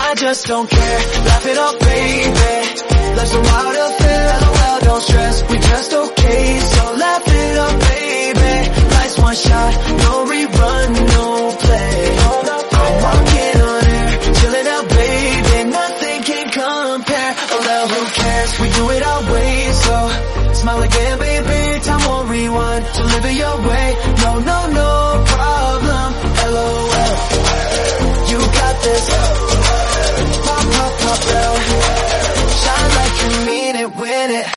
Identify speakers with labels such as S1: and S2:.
S1: I just don't care. Laugh it up, baby. Life's a wild affair. LOL, don't stress. We just okay, so laugh it up, baby. Life's one shot, no rerun, no play. I'm walking on air, chilling out, baby. Nothing can compare. Oh well, who cares? We do it our way, so smile again, baby. Time won't rewind, so live it your way. No, no, no.